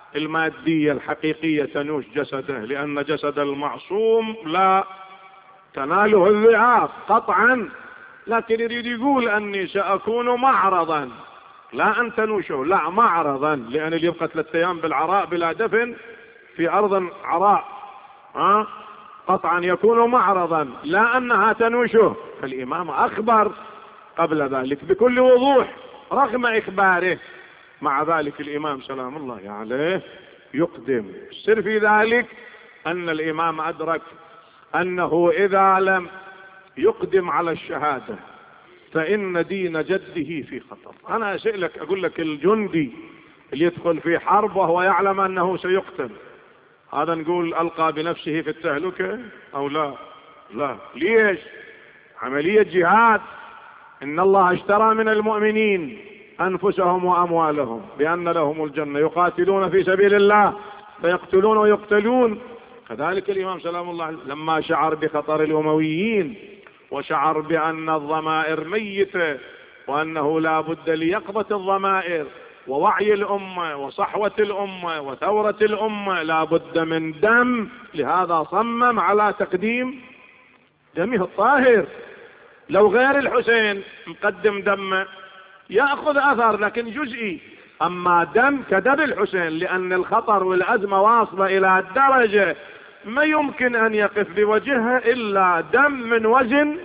المادية الحقيقية تنوش جسده، لأن جسد المعصوم لا تناله اللعاب قطعا، لكن يريد يقول أني سأكون معرضا، لا أن تنوشه، لا معرضا، لأن اللي يبقى ثلاثة أيام بالعراء بلا دفن في أرض عراء ها قطعا يكون معرضا، لا أنها تنوشه. فالإمام أخبر قبل ذلك بكل وضوح رغم إخباره، مع ذلك الإمام سلام الله عليه يقدم. السر في ذلك أن الإمام أدرك أنه إذا لم يقدم على الشهادة فإن دين جده في خطر. أنا أسألك أقول لك الجندي اللي يدخل في حرب وهو يعلم أنه سيقتل، هذا نقول ألقى بنفسه في التهلكة أو لا؟ لا. ليش؟ عملية جهاد. إن الله اشترى من المؤمنين أنفسهم وأموالهم بأن لهم الجنة، يقاتلون في سبيل الله فيقتلون ويقتلون. كذلك الإمام سلام الله لما شعر بخطر الأمويين وشعر بأن الضمائر ميتة وأنه لا بد ليقظة الضمائر ووعي الأمة وصحوة الأمة وثورة الأمة لا بد من دم، لهذا صمم على تقديم دمه الطاهر. لو غير الحسين مقدم دمه يأخذ أثر لكن جزئي، أما دم كدم الحسين لأن الخطر والأزمة واصلة إلى الدرجة ما يمكن أن يقف بوجهها إلا دم من وزن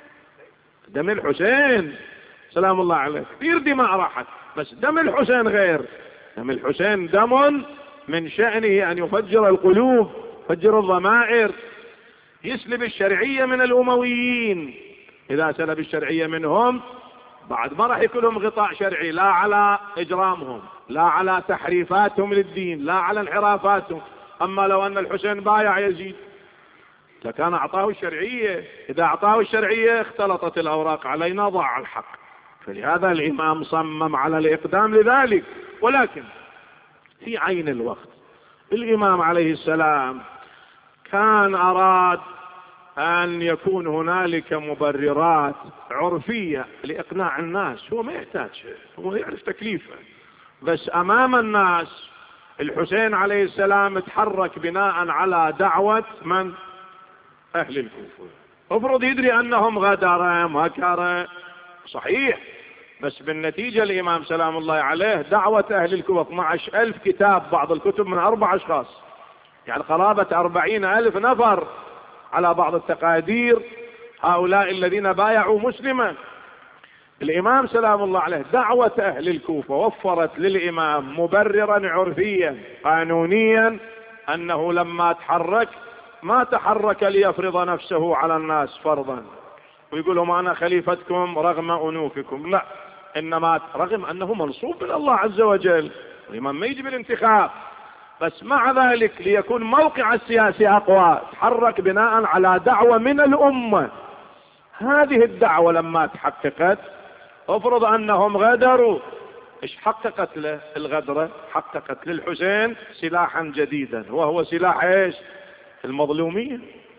دم الحسين سلام الله عليه. كثير دماء راحت بس دم الحسين غير. دم الحسين دم من شأنه أن يفجر القلوب، يفجر الضمائر، يسلب الشرعية من الأمويين. إذا سلب الشرعية منهم بعد ما راح يكون لهم غطاء شرعي، لا على إجرامهم، لا على تحريفاتهم للدين، لا على انحرافاتهم. أما لو أن الحسين بايع يزيد لكان أعطاه الشرعية، إذا أعطاه الشرعية اختلطت الأوراق علينا ضاع الحق. فلهذا الإمام صمم على الإقدام لذلك. ولكن في عين الوقت الإمام عليه السلام كان أراد أن يكون هنالك مبررات عرفية لإقناع الناس. هو ما يحتاج، هو يعرف تكليفه، بس أمام الناس الحسين عليه السلام تحرك بناء على دعوة من؟ أهل الكوفة. افرض يدري أنهم غدر مكر صحيح، بس بالنتيجة الإمام سلام الله عليه دعوة أهل الكوفة اثني عشر ألف كتاب، بعض الكتب من أربع أشخاص، يعني قرابة أربعين ألف نفر على بعض التقادير، هؤلاء الذين بايعوا مسلما. الإمام سلام الله عليه دعوة أهل الكوفة وفرت للإمام مبررا عرفيا قانونيا أنه لما تحرك ما تحرك ليفرض نفسه على الناس فرضا ويقول لهم أنا خليفتكم رغم أنوفكم، لا، إنما رغم أنه منصوب من الله عز وجل، الإمام ما يجي بالانتخاب، بس مع ذلك ليكون موقع السياسي أقوى تحرك بناء على دعوة من الأمة. هذه الدعوة لما تحققت افرض أنهم غدروا، إيش حققت له الغدرة؟ حققت للحسين سلاحا جديدا، وهو سلاح إيش؟ المظلومية.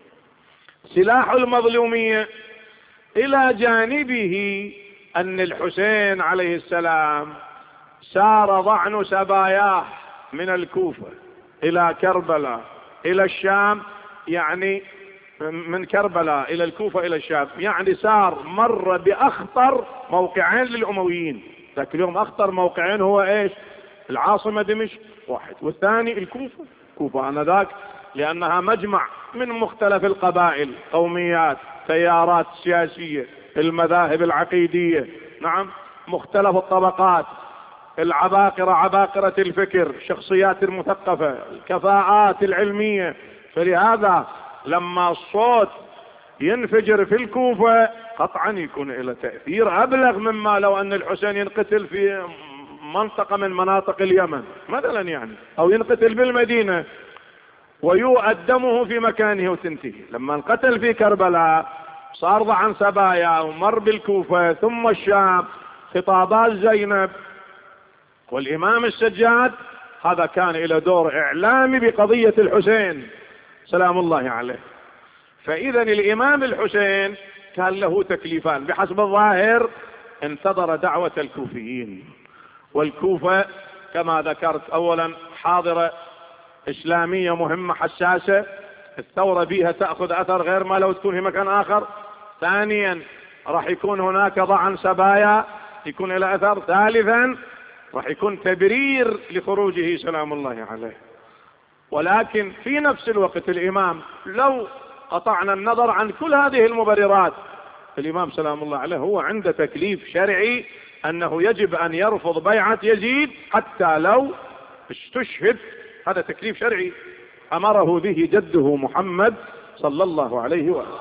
سلاح المظلومية إلى جانبه أن الحسين عليه السلام سار ضعن سباياه من الكوفة إلى كربلاء إلى الشام، يعني من كربلاء إلى الكوفة إلى الشام، يعني سار مر بأخطر موقعين للأمويين. ذاك اليوم أخطر موقعين هو إيش؟ العاصمة دمشق واحد، والثاني الكوفة. كوفة آنذاك لأنها مجمع من مختلف القبائل، قوميات، تيارات سياسية، المذاهب العقيدية، نعم، مختلف الطبقات، العباقرة، عباقرة الفكر، شخصيات المثقفة، الكفاءات العلمية. فلهذا لما الصوت ينفجر في الكوفة قطعا يكون له تأثير أبلغ مما لو أن الحسين ينقتل في منطقة من مناطق اليمن مثلا، يعني، أو ينقتل بالمدينة ويؤد دمه في مكانه وتنتهي. لما انقتل في كربلاء صار ضعن سبايا ومر بالكوفة ثم الشام، خطابات زينب والإمام السجاد، هذا كان له دور إعلامي بقضية الحسين سلام الله عليه. فإذا الإمام الحسين كان له تكليفان بحسب الظاهر، انتظر دعوة الكوفيين، والكوفة كما ذكرت، أولا حاضرة إسلامية مهمة حساسة، الثورة بها تأخذ أثر غير ما لو تكون في مكان آخر. ثانيا راح يكون هناك ضعن سبايا يكون إلى أثر. ثالثا راح يكون تبرير لخروجه سلام الله عليه. ولكن في نفس الوقت الإمام لو قطعنا النظر عن كل هذه المبررات، الإمام سلام الله عليه هو عنده تكليف شرعي أنه يجب أن يرفض بيعة يزيد حتى لو استشهد. هذا تكليف شرعي أمره به جده محمد صلى الله عليه وآله.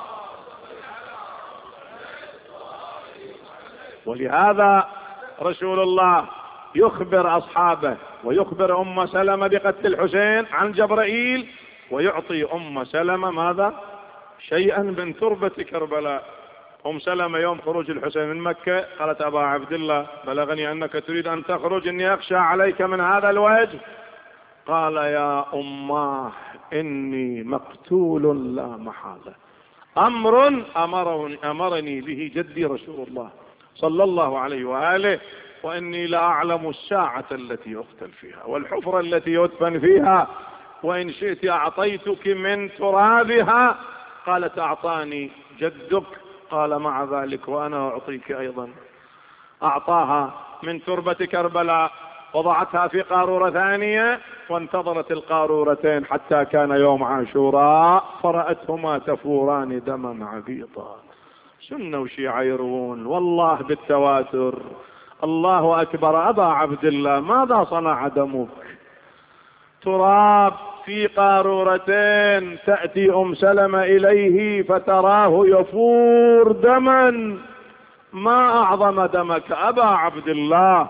ولهذا رسول الله يخبر أصحابه ويخبر أم سلمة بقتل الحسين عن جبرائيل، ويعطي أم سلمة ماذا؟ شيئا من تربة كربلاء. أم سلمة يوم خروج الحسين من مكة قالت أبا عبد الله بلغني أنك تريد أن تخرج، إني أخشى عليك من هذا الوجه. قال يا أماه إني مقتول لا محالة، أمر أمرني, أمرني به جدي رسول الله صلى الله عليه وآله، وإني لا أعلم الساعة التي يقتل فيها والحفرة التي يدفن فيها، وإن شئت أعطيتك من ترابها. قالت أعطاني جدك. قال مع ذلك وأنا أعطيك أيضا. أعطاها من تربة كربلاء، وضعتها في قارورة ثانية، وانتظرت القارورتين حتى كان يوم عاشوراء فرأتهما تفوران دما عبيطا. سنة وشيعة يروون والله بالتواتر. الله أكبر. أبا عبد الله ماذا صنع دمك؟ تراب في قارورتين، تأتي أم سلمة إليه فتراه يفور دما. ما أعظم دمك أبا عبد الله.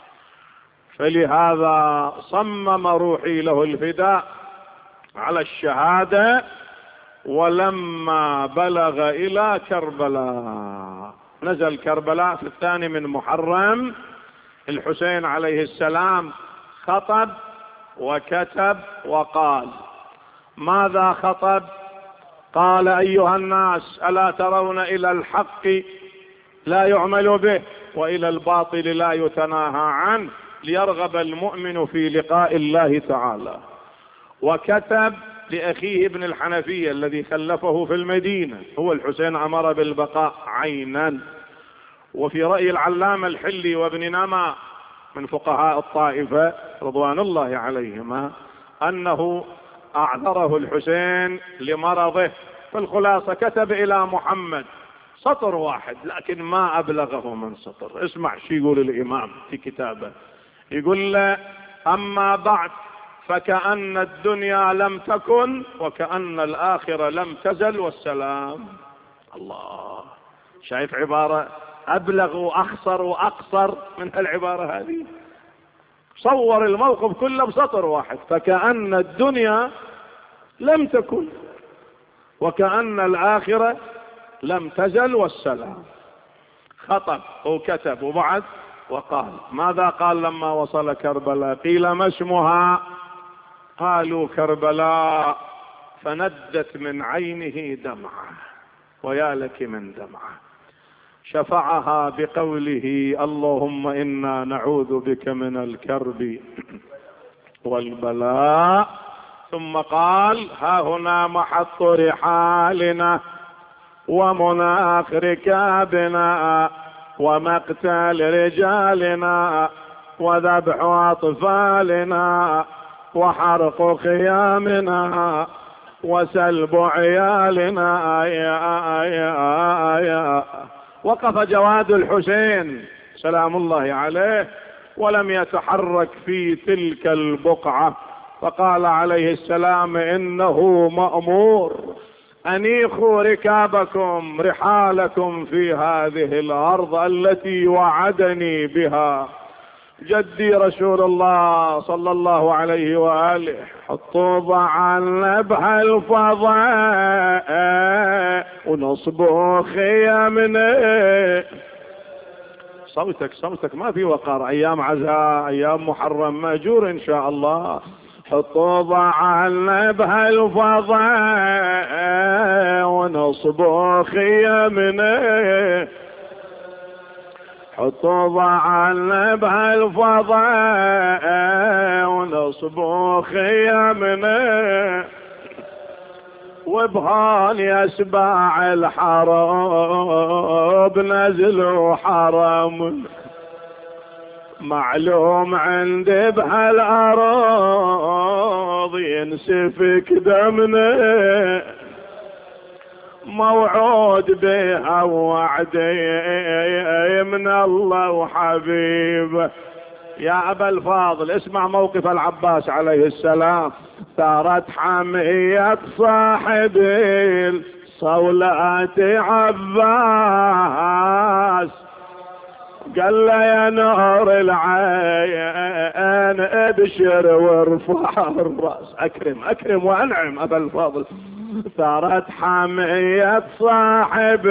فلهذا صمم روحي له الفداء على الشهادة. ولما بلغ إلى كربلاء، نزل كربلاء في الثاني من محرم، الحسين عليه السلام خطب وكتب وقال. ماذا خطب؟ قال أيها الناس ألا ترون إلى الحق لا يعمل به وإلى الباطل لا يتناهى عنه، ليرغب المؤمن في لقاء الله تعالى. وكتب لأخيه ابن الحنفية الذي خلفه في المدينة، هو الحسين أمر بالبقاء عينا. وفي رأي العلامة الحلي وابن نما من فقهاء الطائفة رضوان الله عليهما أنه أعذره الحسين لمرضه. فالخلاصة كتب إلى محمد سطر واحد لكن ما أبلغه من سطر. اسمع شو يقول الإمام في كتابه، يقول له أما بعد فكأن الدنيا لم تكن وكأن الآخرة لم تزل والسلام. الله، شايف عبارة أبلغ وأخصر وأقصر من العبارة هذه؟ صور الموقف كله بسطر واحد، فكأن الدنيا لم تكن وكأن الآخرة لم تزل والسلام. خطب وكتب وبعد وقال. ماذا قال لما وصل كربلاء؟ قيل ما اسمها؟ قالوا كربلاء. فندت من عينه دمعة، ويا لك من دمعة. شفعها بقوله اللهم إنا نعوذ بك من الكرب والبلاء. ثم قال ها هنا محط رحالنا ومناخ ركابنا ومقتل رجالنا وذبح أطفالنا وحرق خيامنا وسلب عيالنا. يا يا يا وقف جواد الحسين سلام الله عليه ولم يتحرك في تلك البقعة، فقال عليه السلام إنه مأمور أنيخوا ركابكم رحالكم في هذه الأرض التي وعدني بها جدي رسول الله صلى الله عليه وآله. حطوا ضعنا بهالفضاء ونصبوا خيامنا. صوتك صوتك ما في وقار. أيام عزاء أيام محرم مأجور إن شاء الله. حطوا ضعنا بهالفضاء ونصبوا خيامنا. حطوا ضعنا بهالفضاء ونصبوا خيامنا وبهان يسبع الحرب نزلوا حرم معلوم عندي بهالأراض ينسفك دمنا موعود بها وعدي من الله وحبيبه. يا أبا الفاضل اسمع موقف العباس عليه السلام. ثارت حمية صاحب الصولات عباس قال له يا نور العين ابشر وارفع الراس. اكرم اكرم وانعم ابا الفضل. ثارت حمية صاحب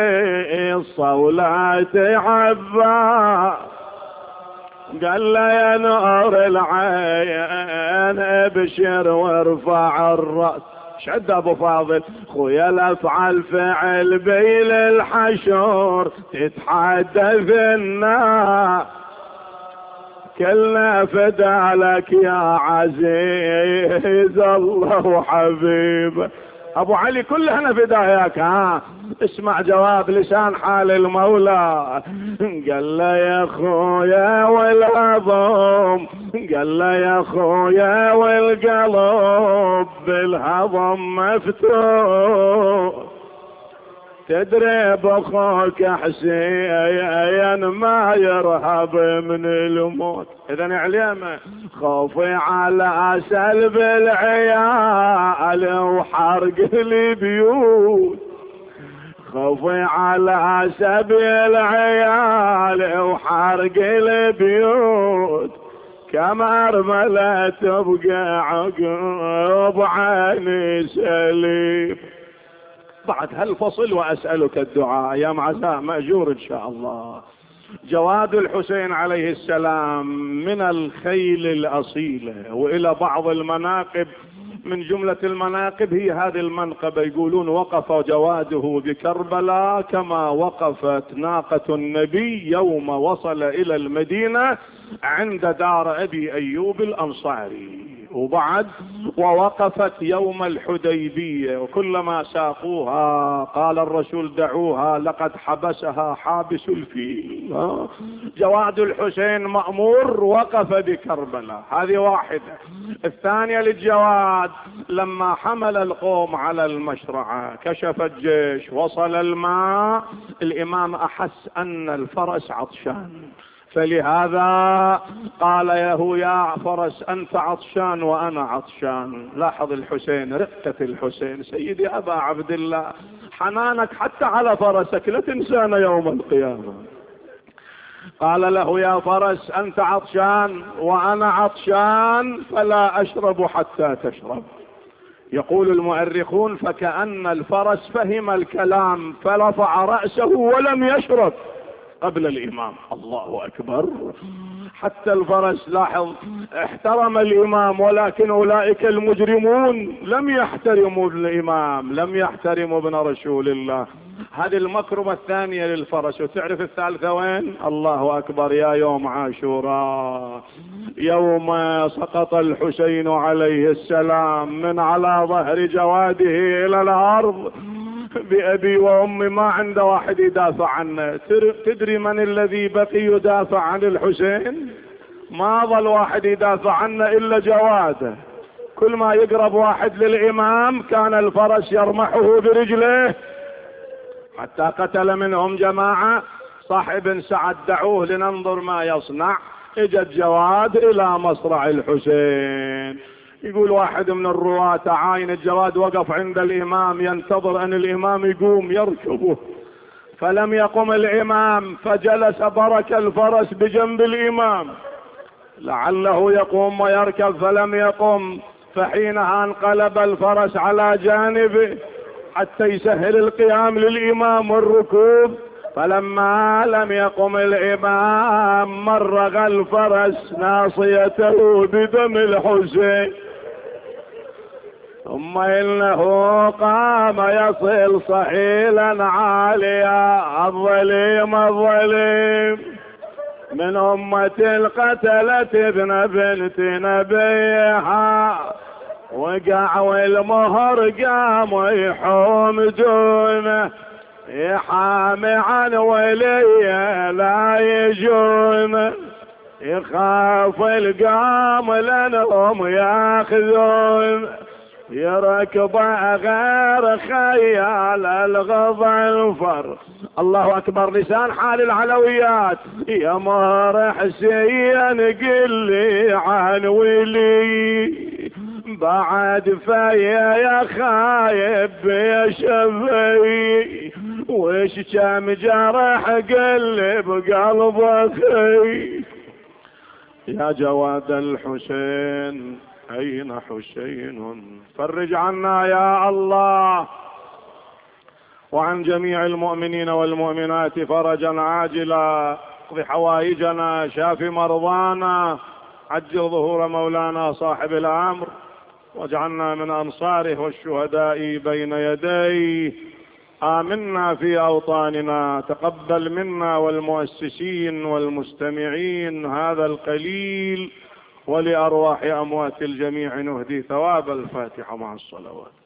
الصولات عباس قال له يا نور العين ابشر وارفع الراس. شد ابو فاضل خويا الافعال فعل بيل الحشور تتحدث الناس كلنا فدا لك يا عزيز الله وحبيب. ابو علي كلنا فداياك. ها اسمع جواب لسان حال المولى. قال له يا خويا والهضم قال له يا خويا والقلب بالهضم مفتوح تدري بأخوك حسين ما يرهب من الموت. اذا عليمه خوفي على سلب العيال وحرق البيوت خوفي على سبي العيال وحرق البيوت كما ارملة تبقى عقب عيني سليم. بعد هالفصل واسألك الدعاء يا معزاء مأجور ان شاء الله. جواد الحسين عليه السلام من الخيل الأصيلة وإلى بعض المناقب. من جملة المناقب هي هذه المنقبة يقولون وقف جواده بكربلاء كما وقفت ناقة النبي يوم وصل إلى المدينة عند دار أبي أيوب الأنصاري. وبعد ووقفت يوم الحديبية وكلما ساقوها قال الرسول دعوها لقد حبسها حابس الفيل. جواد الحسين مأمور وقف بكربلاء. هذه واحدة. الثانية للجواد لما حمل القوم على المشرعة كشف الجيش وصل الماء الإمام أحس أن الفرس عطشان فلهذا قال له يا فرس أنت عطشان وأنا عطشان. لاحظ الحسين رقة الحسين سيدي أبا عبد الله حنانك حتى على فرسك لا تنسانا يوم القيامة. قال له يا فرس أنت عطشان وأنا عطشان فلا أشرب حتى تشرب. يقول المؤرخون فكأن الفرس فهم الكلام فرفع رأسه ولم يشرب قبل الإمام. الله أكبر. حتى الفرس لاحظ احترم الإمام ولكن أولئك المجرمون لم يحترموا الإمام لم يحترموا ابن رسول الله. هذه المكرمة الثانية للفرس. وتعرف الثالثة وين؟ الله أكبر. يا يوم عاشوراء يوم سقط الحسين عليه السلام من على ظهر جواده إلى الأرض بأبي وأمي ما عنده واحد يدافع عنه. تدري من الذي بقي يدافع عن الحسين؟ ما ظل واحد يدافع عنه إلا جواده. كل ما يقرب واحد للإمام كان الفرس يرمحه برجله حتى قتل منهم جماعة. صاحب بن سعد دعوه لننظر ما يصنع. اجت جواد إلى مصرع الحسين. يقول واحد من الرواة عاين الجواد وقف عند الإمام ينتظر أن الإمام يقوم يركبه فلم يقم الإمام فجلس برك الفرس بجنب الإمام لعله يقوم ويركب فلم يقم. فحينها انقلب الفرس على جانبه حتى يسهل القيام للإمام والركوب. فلما لم يقم الإمام مرغ الفرس ناصيته بدم الحسين ثم إنه قام يصل صحيلا عاليا الظليم الظليم من أمة القتلة ابن بنت نبيها، وقع والمهر قام ويحوم دونه، يحامي عن ولي لا يجون، يخاف القام لانهم ياخذون، يركض غير خيال الغضا الفر. الله اكبر. لسان حال العلويات. يا مهر حسين قل لي عن ولي، بعد فيا يا خايب يا شفي، وش كم جرح قل بقلب اخي. يا جواد الحسين أين حسين؟ فرج عنا يا الله وعن جميع المؤمنين والمؤمنات فرجا عاجلا، اقض حوائجنا، شاف مرضانا، عجل ظهور مولانا صاحب الأمر، واجعلنا من أنصاره والشهداء بين يديه. آمنا في أوطاننا، تقبل منا والمؤسسين والمستمعين هذا القليل، ولأرواح أموات الجميع نهدي ثواب الفاتحة مع الصلوات.